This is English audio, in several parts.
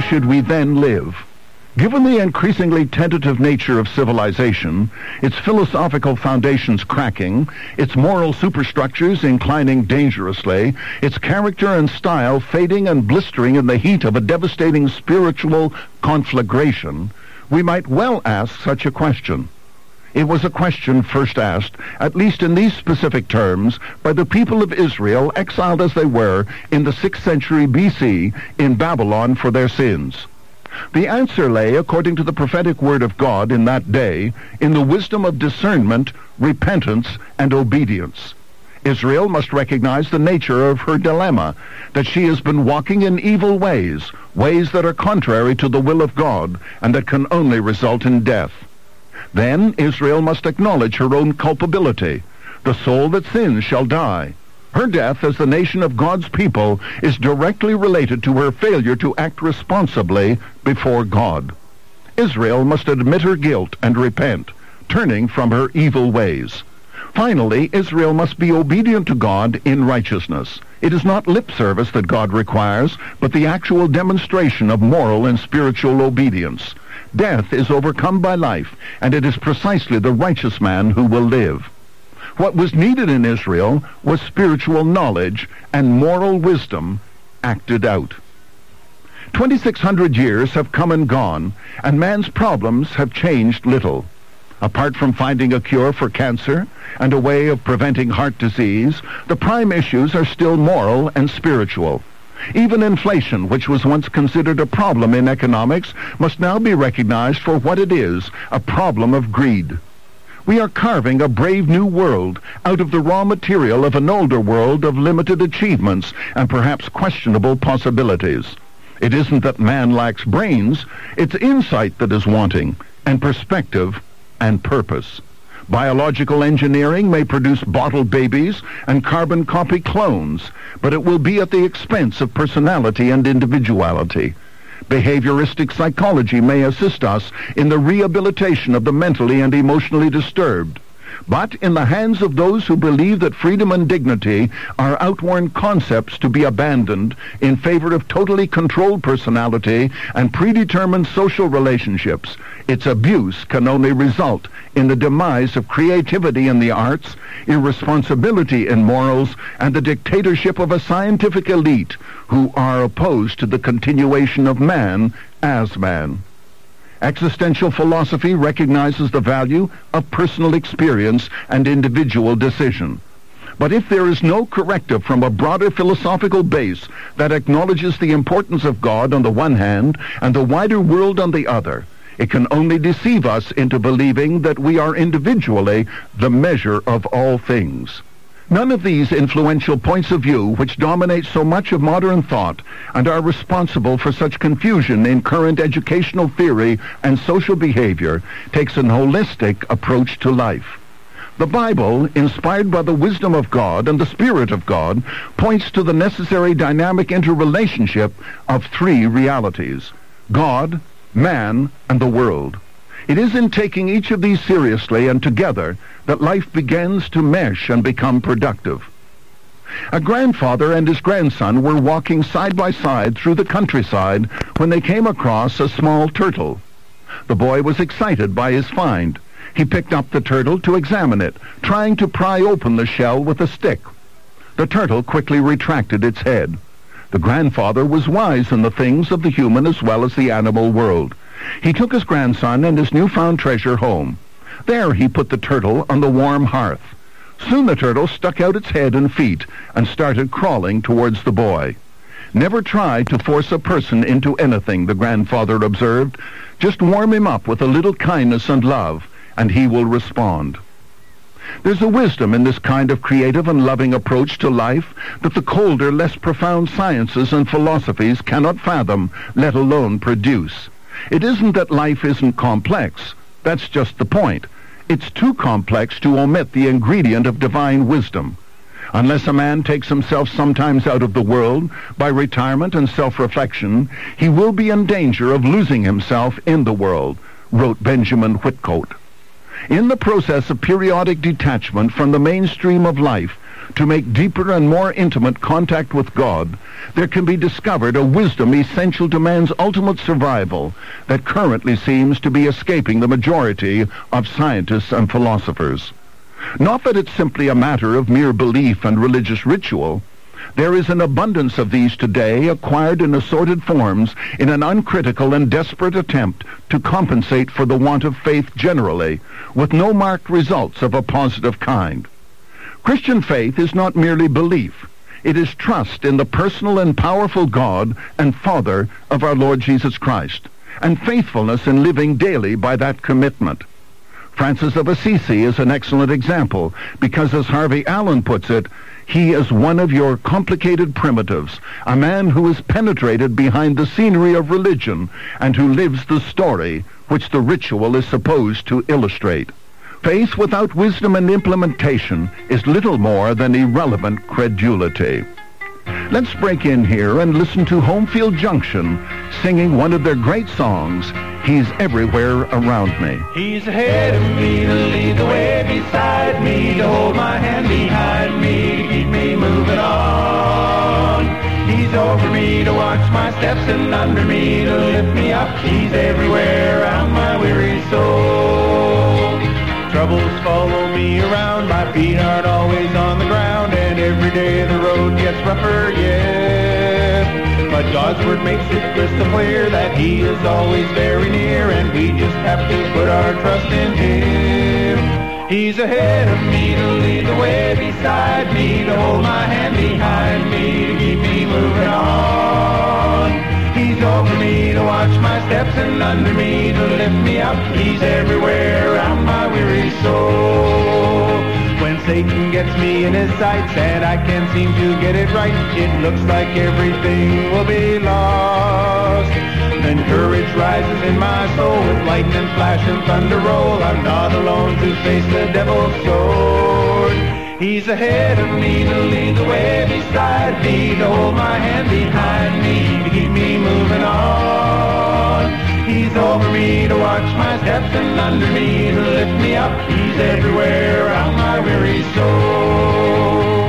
should we then live? Given the increasingly tentative nature of civilization, its philosophical foundations cracking, its moral superstructures inclining dangerously, its character and style fading and blistering in the heat of a devastating spiritual conflagration, we might well ask such a question. It was a question first asked, at least in these specific terms, by the people of Israel, exiled as they were in the 6th century B.C. in Babylon for their sins. The answer lay, according to the prophetic word of God in that day, in the wisdom of discernment, repentance, and obedience. Israel must recognize the nature of her dilemma, that she has been walking in evil ways, ways that are contrary to the will of God, and that can only result in death. Then Israel must acknowledge her own culpability. The soul that sins shall die. Her death as the nation of God's people is directly related to her failure to act responsibly before God. Israel must admit her guilt and repent, turning from her evil ways. Finally, Israel must be obedient to God in righteousness. It is not lip service that God requires, but the actual demonstration of moral and spiritual obedience. Death is overcome by life, and it is precisely the righteous man who will live. What was needed in Israel was spiritual knowledge and moral wisdom acted out. 2,600 years have come and gone, and man's problems have changed little. Apart from finding a cure for cancer and a way of preventing heart disease, the prime issues are still moral and spiritual. Even inflation, which was once considered a problem in economics, must now be recognized for what it is, a problem of greed. We are carving a brave new world out of the raw material of an older world of limited achievements and perhaps questionable possibilities. It isn't that man lacks brains, it's insight that is wanting, and perspective and purpose. Biological engineering may produce bottled babies and carbon copy clones, but it will be at the expense of personality and individuality. Behavioristic psychology may assist us in the rehabilitation of the mentally and emotionally disturbed. But in the hands of those who believe that freedom and dignity are outworn concepts to be abandoned in favor of totally controlled personality and predetermined social relationships, its abuse can only result in the demise of creativity in the arts, irresponsibility in morals, and the dictatorship of a scientific elite who are opposed to the continuation of man as man. Existential philosophy recognizes the value of personal experience and individual decision. But if there is no corrective from a broader philosophical base that acknowledges the importance of God on the one hand and the wider world on the other, it can only deceive us into believing that we are individually the measure of all things. None of these influential points of view, which dominate so much of modern thought and are responsible for such confusion in current educational theory and social behavior, takes an holistic approach to life. The Bible, inspired by the wisdom of God and the Spirit of God, points to the necessary dynamic interrelationship of three realities: God, man, and the world. It is in taking each of these seriously and together that life begins to mesh and become productive. A grandfather and his grandson were walking side by side through the countryside when they came across a small turtle. The boy was excited by his find. He picked up the turtle to examine it, trying to pry open the shell with a stick. The turtle quickly retracted its head. The grandfather was wise in the things of the human as well as the animal world. He took his grandson and his newfound treasure home. There he put the turtle on the warm hearth. Soon the turtle stuck out its head and feet and started crawling towards the boy. "Never try to force a person into anything," the grandfather observed. "Just warm him up with a little kindness and love, and he will respond." There's a wisdom in this kind of creative and loving approach to life that the colder, less profound sciences and philosophies cannot fathom, let alone produce. It isn't that life isn't complex. That's just the point. It's too complex to omit the ingredient of divine wisdom. Unless a man takes himself sometimes out of the world by retirement and self-reflection, he will be in danger of losing himself in the world, wrote Benjamin Whitcourt. In the process of periodic detachment from the mainstream of life, to make deeper and more intimate contact with God, there can be discovered a wisdom essential to man's ultimate survival that currently seems to be escaping the majority of scientists and philosophers. Not that it's simply a matter of mere belief and religious ritual. There is an abundance of these today, acquired in assorted forms, in an uncritical and desperate attempt to compensate for the want of faith generally, with no marked results of a positive kind. Christian faith is not merely belief. It is trust in the personal and powerful God and Father of our Lord Jesus Christ, and faithfulness in living daily by that commitment. Francis of Assisi is an excellent example, because as Harvey Allen puts it, he is one of your complicated primitives, a man who is penetrated behind the scenery of religion and who lives the story which the ritual is supposed to illustrate. Faith without wisdom and implementation is little more than irrelevant credulity. Let's break in here and listen to Homefield Junction singing one of their great songs, He's Everywhere Around Me. He's ahead of me to lead the way, beside me to hold my hand behind me, to keep me moving on. He's over me to watch my steps and under me to lift me up. He's everywhere around my weary soul. Troubles follow me around, my feet aren't always on the ground, and every day the road gets rougher, yeah. But God's word makes it crystal clear that He is always very near, and we just have to put our trust in Him. He's ahead of me to lead the way, beside me to hold my hand behind me, to keep me moving on. He's over me to watch my steps and under me to lift me up. He's everywhere around my weary soul. When Satan gets me in his sights and I can't seem to get it right, it looks like everything will be lost. Then courage rises in my soul, with lightning flash and thunder roll. I'm not alone to face the devil's sword. He's ahead of me to lead the way, beside me to hold my hand behind me, to keep me moving on. He's over me to watch my steps and under me to lift me up. He's everywhere around my weary soul.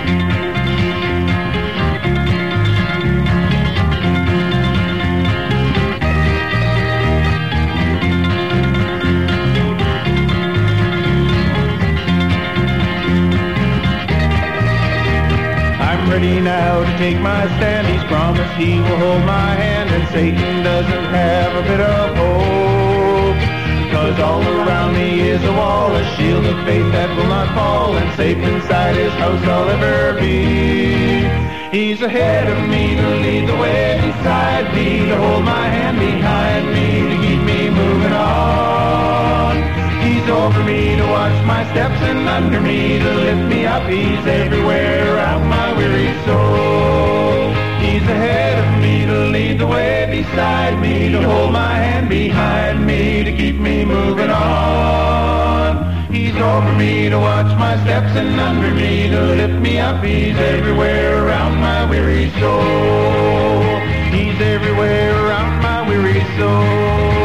Ready now to take my stand. He's promised He will hold my hand, and Satan doesn't have a bit of hope. 'Cause all around me is a wall, a shield of faith that will not fall, and safe inside His house I'll ever be. He's ahead of me to lead the way, beside me to hold my hand behind me, to keep me moving on. He's over me to watch my steps and under me to lift me up. He's everywhere around my weary soul. He's ahead of me to lead the way, beside me to hold my hand behind me, to keep me moving on. He's over me to watch my steps and under me to lift me up. He's everywhere around my weary soul. He's everywhere around my weary soul.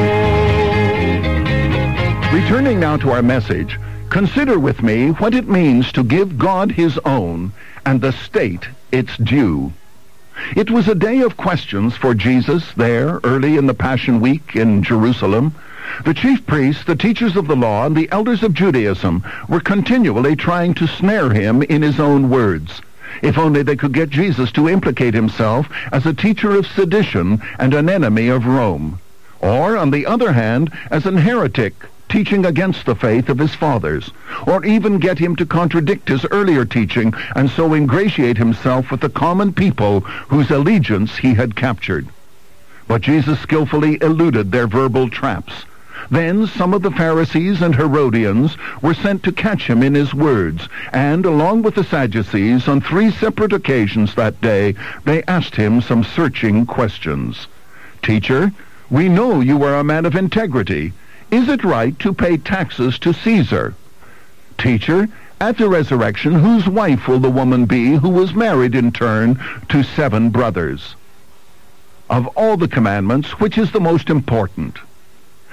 Returning now to our message, consider with me what it means to give God His own and the state its due. It was a day of questions for Jesus there early in the Passion Week in Jerusalem. The chief priests, the teachers of the law, and the elders of Judaism were continually trying to snare Him in His own words. If only they could get Jesus to implicate Himself as a teacher of sedition and an enemy of Rome. Or, on the other hand, as an heretic, teaching against the faith of his fathers, or even get Him to contradict His earlier teaching and so ingratiate Himself with the common people whose allegiance He had captured. But Jesus skillfully eluded their verbal traps. Then some of the Pharisees and Herodians were sent to catch Him in His words, and along with the Sadducees, on 3 separate occasions that day, they asked Him some searching questions. "Teacher, we know you are a man of integrity. Is it right to pay taxes to Caesar?" "Teacher, at the resurrection, whose wife will the woman be who was married in turn to 7 brothers? Of all the commandments, which is the most important?"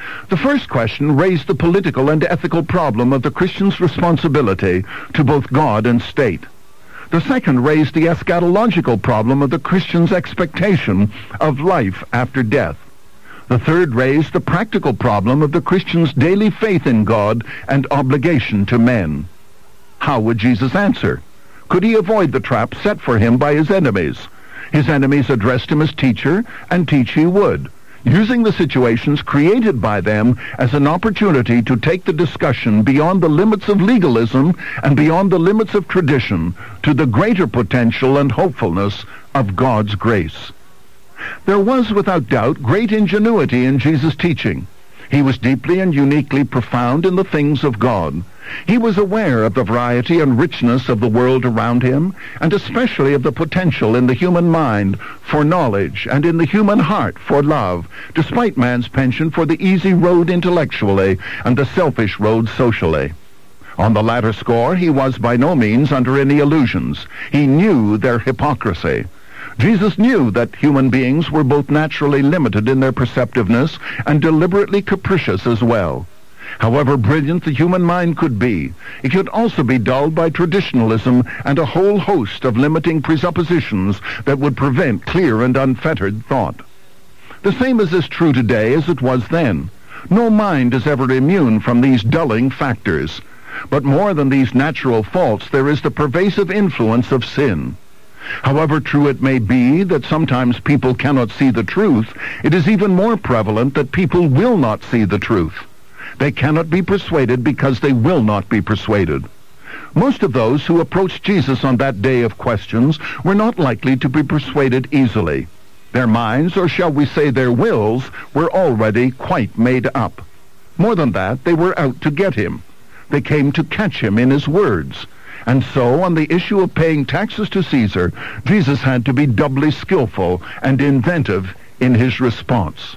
The first question raised the political and ethical problem of the Christian's responsibility to both God and state. The second raised the eschatological problem of the Christian's expectation of life after death. The third raised the practical problem of the Christian's daily faith in God and obligation to men. How would Jesus answer? Could he avoid the trap set for him by his enemies? His enemies addressed him as teacher, and teach he would, using the situations created by them as an opportunity to take the discussion beyond the limits of legalism and beyond the limits of tradition to the greater potential and hopefulness of God's grace. There was, without doubt, great ingenuity in Jesus' teaching. He was deeply and uniquely profound in the things of God. He was aware of the variety and richness of the world around him, and especially of the potential in the human mind for knowledge and in the human heart for love, despite man's penchant for the easy road intellectually and the selfish road socially. On the latter score, he was by no means under any illusions. He knew their hypocrisy. Jesus knew that human beings were both naturally limited in their perceptiveness and deliberately capricious as well. However brilliant the human mind could be, it could also be dulled by traditionalism and a whole host of limiting presuppositions that would prevent clear and unfettered thought. The same is as true today as it was then. No mind is ever immune from these dulling factors. But more than these natural faults, there is the pervasive influence of sin. However true it may be that sometimes people cannot see the truth, it is even more prevalent that people will not see the truth. They cannot be persuaded because they will not be persuaded. Most of those who approached Jesus on that day of questions were not likely to be persuaded easily. Their minds, or shall we say their wills, were already quite made up. More than that, they were out to get him. They came to catch him in his words. And so, on the issue of paying taxes to Caesar, Jesus had to be doubly skillful and inventive in his response.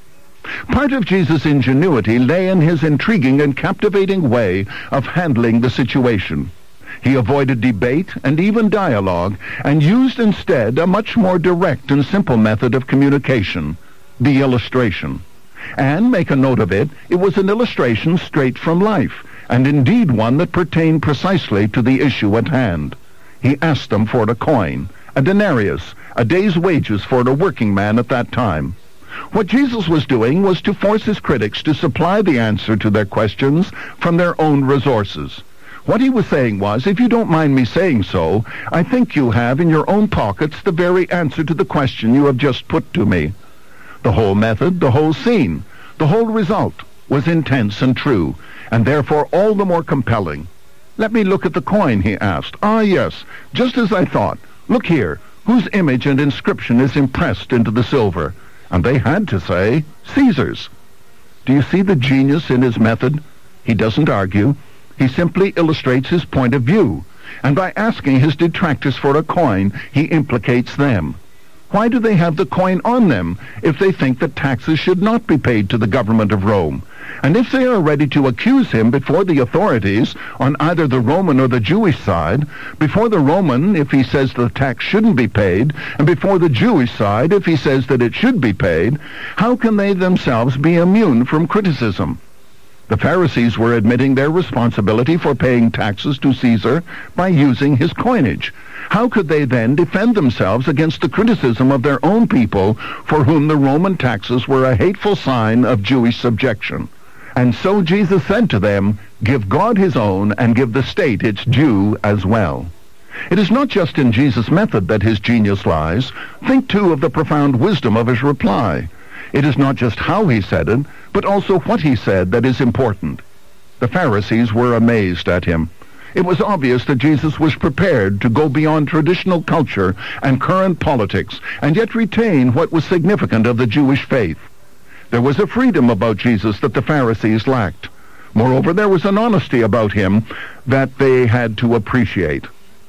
Part of Jesus' ingenuity lay in his intriguing and captivating way of handling the situation. He avoided debate and even dialogue, and used instead a much more direct and simple method of communication, the illustration. And, make a note of it, it was an illustration straight from life, and indeed one that pertained precisely to the issue at hand. He asked them for a coin, a denarius, a day's wages for a working man at that time. What Jesus was doing was to force his critics to supply the answer to their questions from their own resources. What he was saying was, if you don't mind me saying so, I think you have in your own pockets the very answer to the question you have just put to me. The whole method, the whole scene, the whole result was intense and true, and therefore all the more compelling. Let me look at the coin, he asked. Ah, yes, just as I thought. Look here, whose image and inscription is impressed into the silver? And they had to say, Caesar's. Do you see the genius in his method? He doesn't argue. He simply illustrates his point of view. And by asking his detractors for a coin, he implicates them. Why do they have the coin on them if they think that taxes should not be paid to the government of Rome? And if they are ready to accuse him before the authorities on either the Roman or the Jewish side, before the Roman if he says the tax shouldn't be paid, and before the Jewish side if he says that it should be paid, how can they themselves be immune from criticism? The Pharisees were admitting their responsibility for paying taxes to Caesar by using his coinage. How could they then defend themselves against the criticism of their own people for whom the Roman taxes were a hateful sign of Jewish subjection? And so Jesus said to them, give God his own and give the state its due as well. It is not just in Jesus' method that his genius lies. Think too of the profound wisdom of his reply. It is not just how he said it, but also what he said that is important. The Pharisees were amazed at him. It was obvious that Jesus was prepared to go beyond traditional culture and current politics, and yet retain what was significant of the Jewish faith. There was a freedom about Jesus that the Pharisees lacked. Moreover, there was an honesty about him that they had to appreciate.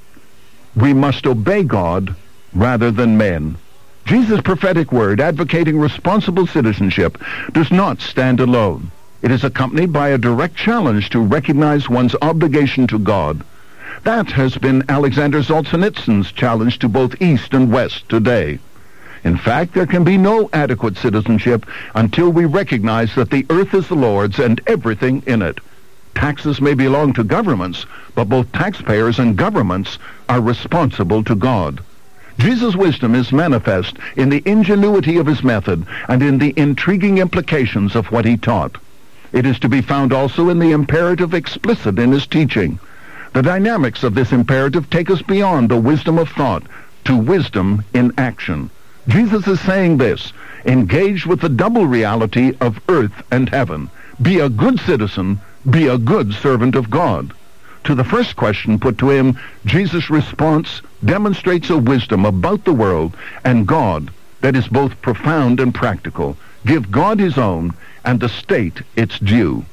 We must obey God rather than men. Jesus' prophetic word advocating responsible citizenship does not stand alone. It is accompanied by a direct challenge to recognize one's obligation to God. That has been Alexander Solzhenitsyn's challenge to both East and West today. In fact, there can be no adequate citizenship until we recognize that the earth is the Lord's and everything in it. Taxes may belong to governments, but both taxpayers and governments are responsible to God. Jesus' wisdom is manifest in the ingenuity of his method and in the intriguing implications of what he taught. It is to be found also in the imperative explicit in his teaching. The dynamics of this imperative take us beyond the wisdom of thought to wisdom in action. Jesus is saying this: engage with the double reality of earth and heaven. Be a good citizen, be a good servant of God. To the first question put to him, Jesus' response demonstrates a wisdom about the world and God that is both profound and practical. Give God his own and the state its due.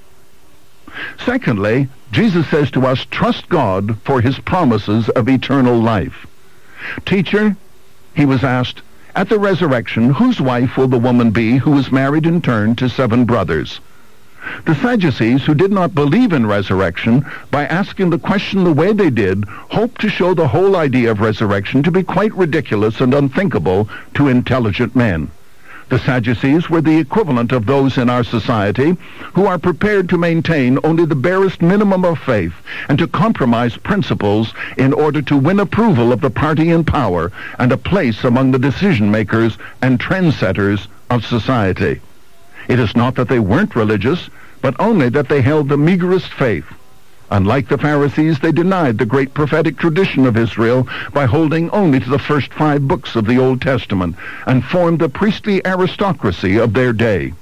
Secondly, Jesus says to us, trust God for his promises of eternal life. Teacher, he was asked, at the resurrection, whose wife will the woman be who was married in turn to 7 brothers? The Sadducees, who did not believe in resurrection, by asking the question the way they did, hoped to show the whole idea of resurrection to be quite ridiculous and unthinkable to intelligent men. The Sadducees were the equivalent of those in our society who are prepared to maintain only the barest minimum of faith and to compromise principles in order to win approval of the party in power and a place among the decision-makers and trendsetters of society. It is not that they weren't religious, but only that they held the meagerest faith. Unlike the Pharisees, they denied the great prophetic tradition of Israel by holding only to the first 5 books of the Old Testament and formed the priestly aristocracy of their day.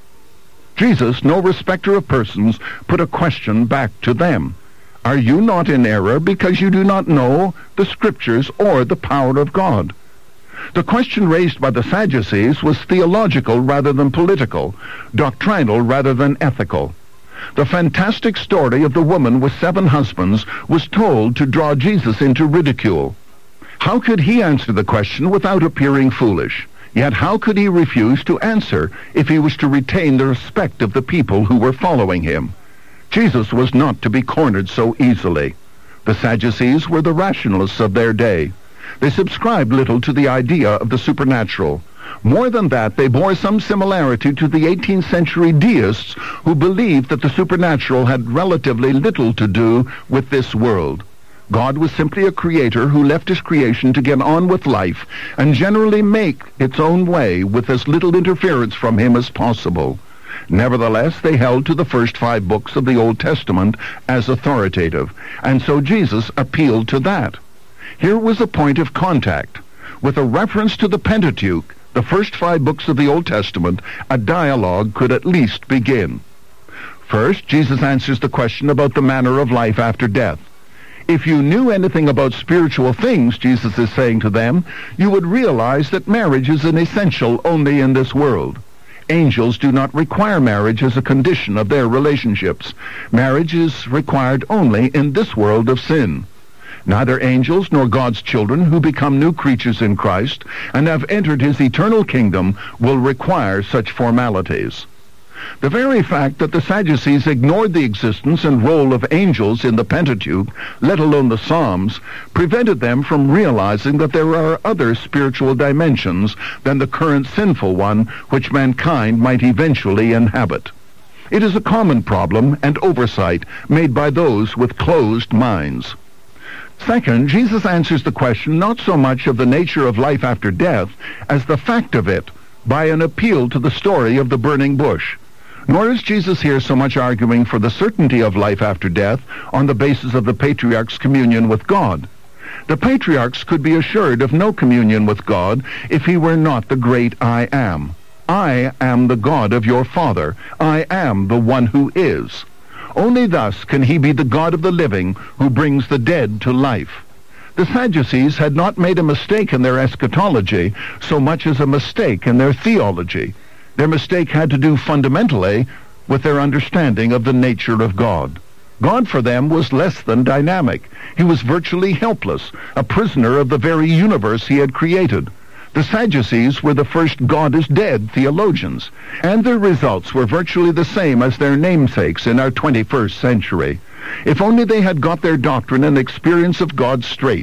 Jesus, no respecter of persons, put a question back to them. Are you not in error because you do not know the Scriptures or the power of God? The question raised by the Sadducees was theological rather than political, doctrinal rather than ethical. The fantastic story of the woman with 7 husbands was told to draw Jesus into ridicule. How could he answer the question without appearing foolish? Yet how could he refuse to answer if he was to retain the respect of the people who were following him? Jesus was not to be cornered so easily. The Sadducees were the rationalists of their day. They subscribed little to the idea of the supernatural. More than that, they bore some similarity to the 18th century deists who believed that the supernatural had relatively little to do with this world. God was simply a creator who left his creation to get on with life and generally make its own way with as little interference from him as possible. Nevertheless, they held to the first 5 books of the Old Testament as authoritative, and so Jesus appealed to that. Here was a point of contact. With a reference to the Pentateuch, the first 5 books of the Old Testament, a dialogue could at least begin. First, Jesus answers the question about the manner of life after death. If you knew anything about spiritual things, Jesus is saying to them, you would realize that marriage is an essential only in this world. Angels do not require marriage as a condition of their relationships. Marriage is required only in this world of sin. Neither angels nor God's children who become new creatures in Christ and have entered his eternal kingdom will require such formalities. The very fact that the Sadducees ignored the existence and role of angels in the Pentateuch, let alone the Psalms, prevented them from realizing that there are other spiritual dimensions than the current sinful one which mankind might eventually inhabit. It is a common problem and oversight made by those with closed minds. Second, Jesus answers the question not so much of the nature of life after death as the fact of it by an appeal to the story of the burning bush. Nor is Jesus here so much arguing for the certainty of life after death on the basis of the patriarch's communion with God. The patriarchs could be assured of no communion with God if he were not the great I Am. I am the God of your father. I am the one who is. Only thus can he be the God of the living who brings the dead to life. The Sadducees had not made a mistake in their eschatology so much as a mistake in their theology. Their mistake had to do fundamentally with their understanding of the nature of God. God for them was less than dynamic. He was virtually helpless, a prisoner of the very universe he had created. The Sadducees were the first God is dead theologians, and their results were virtually the same as their namesakes in our 21st century. If only they had got their doctrine and experience of God straight,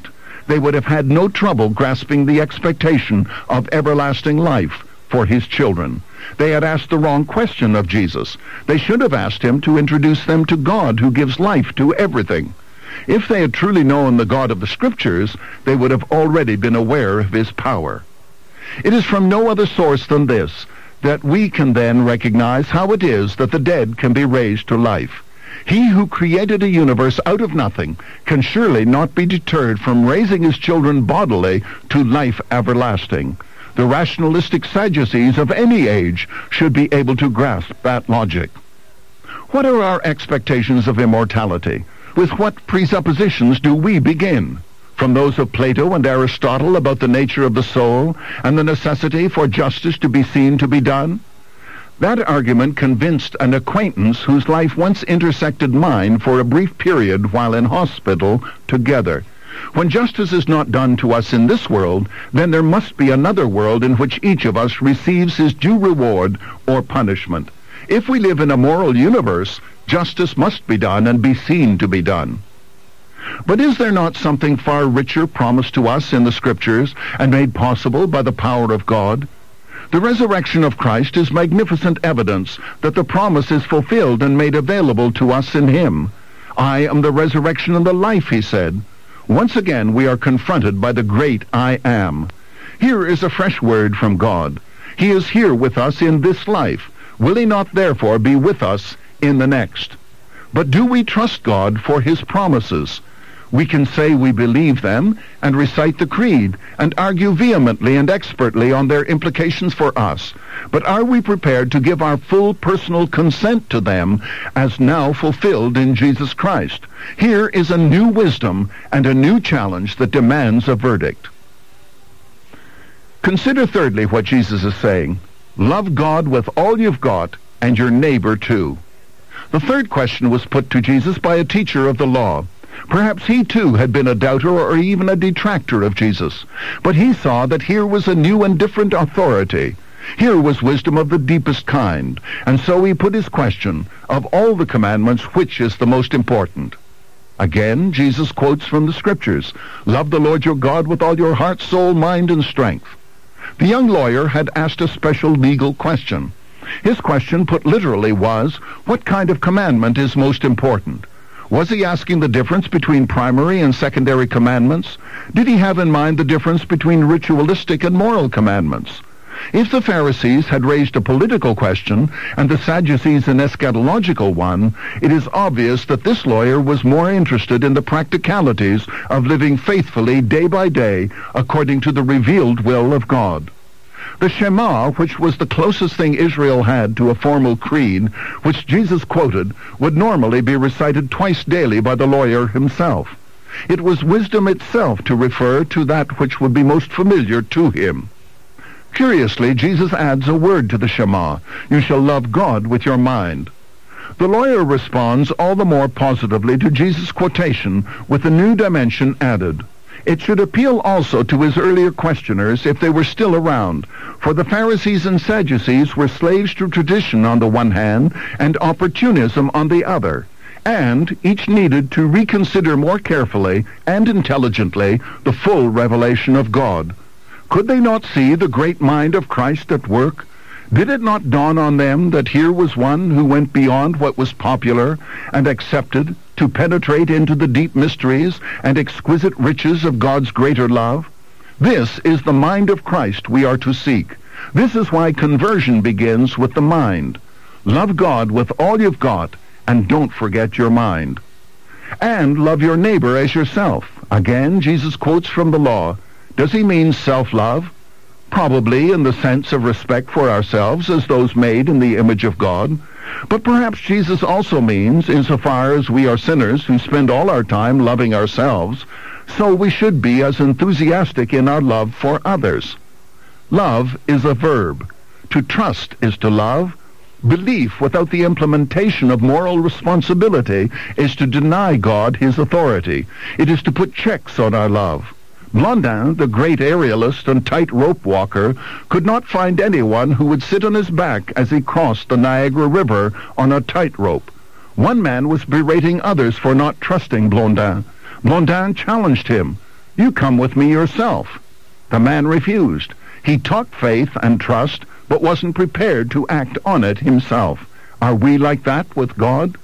they would have had no trouble grasping the expectation of everlasting life for his children. They had asked the wrong question of Jesus. They should have asked him to introduce them to God who gives life to everything. If they had truly known the God of the Scriptures, they would have already been aware of his power. It is from no other source than this that we can then recognize how it is that the dead can be raised to life. He who created a universe out of nothing can surely not be deterred from raising his children bodily to life everlasting. The rationalistic Sadducees of any age should be able to grasp that logic. What are our expectations of immortality? With what presuppositions do we begin? From those of Plato and Aristotle about the nature of the soul and the necessity for justice to be seen to be done? That argument convinced an acquaintance whose life once intersected mine for a brief period while in hospital together. When justice is not done to us in this world, then there must be another world in which each of us receives his due reward or punishment. If we live in a moral universe, justice must be done and be seen to be done. But is there not something far richer promised to us in the Scriptures and made possible by the power of God? The resurrection of Christ is magnificent evidence that the promise is fulfilled and made available to us in him. I am the resurrection and the life, he said. Once again, we are confronted by the great I Am. Here is a fresh word from God. He is here with us in this life. Will he not therefore be with us in the next? But do we trust God for his promises? We can say we believe them and recite the creed and argue vehemently and expertly on their implications for us. But are we prepared to give our full personal consent to them as now fulfilled in Jesus Christ? Here is a new wisdom and a new challenge that demands a verdict. Consider thirdly what Jesus is saying. Love God with all you've got and your neighbor too. The third question was put to Jesus by a teacher of the law. Perhaps he too had been a doubter or even a detractor of Jesus. But he saw that here was a new and different authority. Here was wisdom of the deepest kind. And so he put his question, of all the commandments, which is the most important? Again, Jesus quotes from the Scriptures. Love the Lord your God with all your heart, soul, mind, and strength. The young lawyer had asked a special legal question. His question, put literally, was, what kind of commandment is most important? Was he asking the difference between primary and secondary commandments? Did he have in mind the difference between ritualistic and moral commandments? If the Pharisees had raised a political question and the Sadducees an eschatological one, it is obvious that this lawyer was more interested in the practicalities of living faithfully day by day according to the revealed will of God. The Shema, which was the closest thing Israel had to a formal creed, which Jesus quoted, would normally be recited twice daily by the lawyer himself. It was wisdom itself to refer to that which would be most familiar to him. Curiously, Jesus adds a word to the Shema. You shall love God with your mind. The lawyer responds all the more positively to Jesus' quotation with a new dimension added. It should appeal also to his earlier questioners if they were still around, for the Pharisees and Sadducees were slaves to tradition on the one hand and opportunism on the other, and each needed to reconsider more carefully and intelligently the full revelation of God. Could they not see the great mind of Christ at work? Did it not dawn on them that here was one who went beyond what was popular and accepted to penetrate into the deep mysteries and exquisite riches of God's greater love? This is the mind of Christ we are to seek. This is why conversion begins with the mind. Love God with all you've got, and don't forget your mind. And love your neighbor as yourself. Again, Jesus quotes from the law. Does he mean self-love? Probably in the sense of respect for ourselves as those made in the image of God. But perhaps Jesus also means, insofar as we are sinners who spend all our time loving ourselves, so we should be as enthusiastic in our love for others. Love is a verb. To trust is to love. Belief without the implementation of moral responsibility is to deny God his authority. It is to put checks on our love. Blondin, the great aerialist and tightrope walker, could not find anyone who would sit on his back as he crossed the Niagara River on a tightrope. One man was berating others for not trusting Blondin. Blondin challenged him. You come with me yourself. The man refused. He talked faith and trust, but wasn't prepared to act on it himself. Are we like that with God?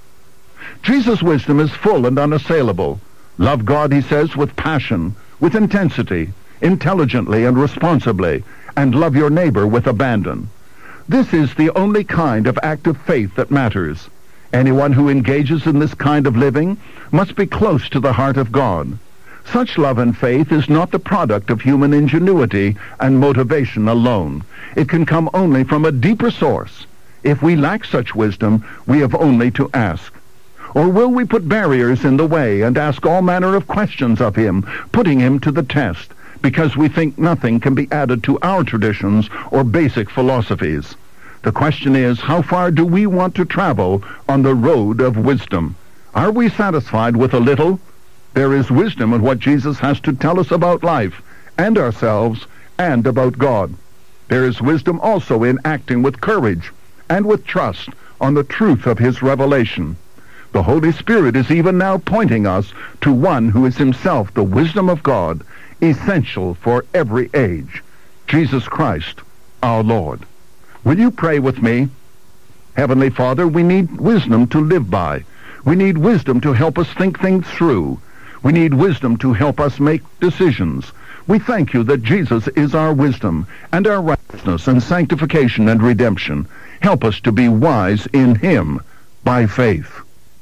Jesus' wisdom is full and unassailable. Love God, he says, with passion, with intensity, intelligently and responsibly, and love your neighbor with abandon. This is the only kind of act of faith that matters. Anyone who engages in this kind of living must be close to the heart of God. Such love and faith is not the product of human ingenuity and motivation alone. It can come only from a deeper source. If we lack such wisdom, we have only to ask. Or will we put barriers in the way and ask all manner of questions of him, putting him to the test, because we think nothing can be added to our traditions or basic philosophies? The question is, how far do we want to travel on the road of wisdom? Are we satisfied with a little? There is wisdom in what Jesus has to tell us about life and ourselves and about God. There is wisdom also in acting with courage and with trust on the truth of his revelation. The Holy Spirit is even now pointing us to one who is himself the wisdom of God, essential for every age, Jesus Christ, our Lord. Will you pray with me? Heavenly Father, we need wisdom to live by. We need wisdom to help us think things through. We need wisdom to help us make decisions. We thank you that Jesus is our wisdom and our righteousness and sanctification and redemption. Help us to be wise in him by faith.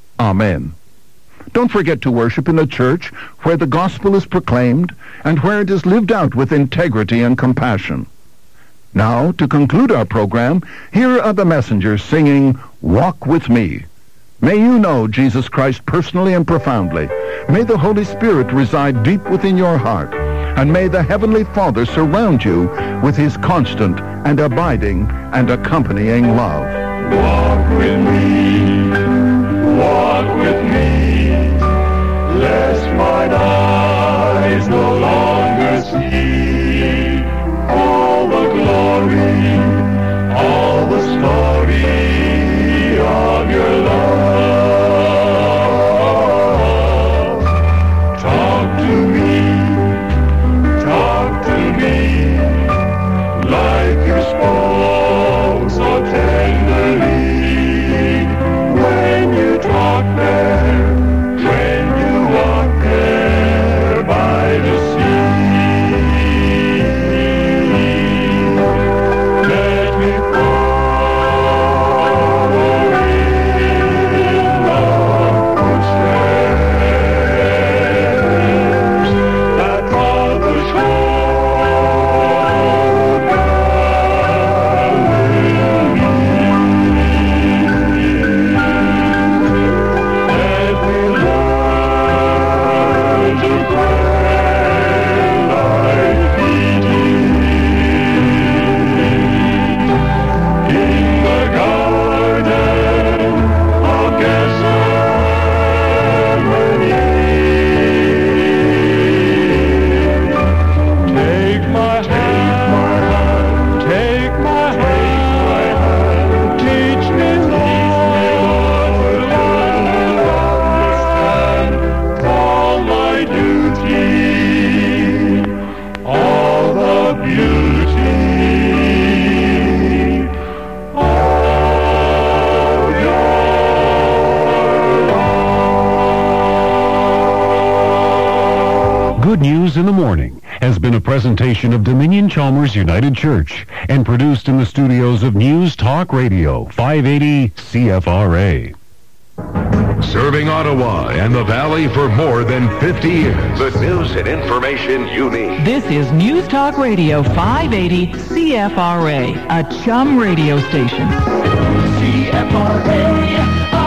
Amen. Don't forget to worship in a church where the gospel is proclaimed and where it is lived out with integrity and compassion. Now, to conclude our program, here are the messengers singing, "Walk with Me." May you know Jesus Christ personally and profoundly. May the Holy Spirit reside deep within your heart. And may the Heavenly Father surround you with his constant and abiding and accompanying love. Walk with me, lest mine eyes no longer see all the glory, all the story of your love. Talk to me, like you spoke so tenderly. When you talk there, when you walk there by the sea, let me follow in the footsteps that trod the shore Galilee. Let me learn to pray like Peter in the garden of Gethsemane. Take my hand, teach me, Lord, to understand all my duty, all the beauty of your love. Good News in the Morning has been a presentation of Dominion Chalmers United Church and produced in the studios of News Talk Radio, 580 CFRA. Serving Ottawa and the Valley for more than 50 years. The news and information you need. This is News Talk Radio 580 CFRA, a chum radio station. CFRA,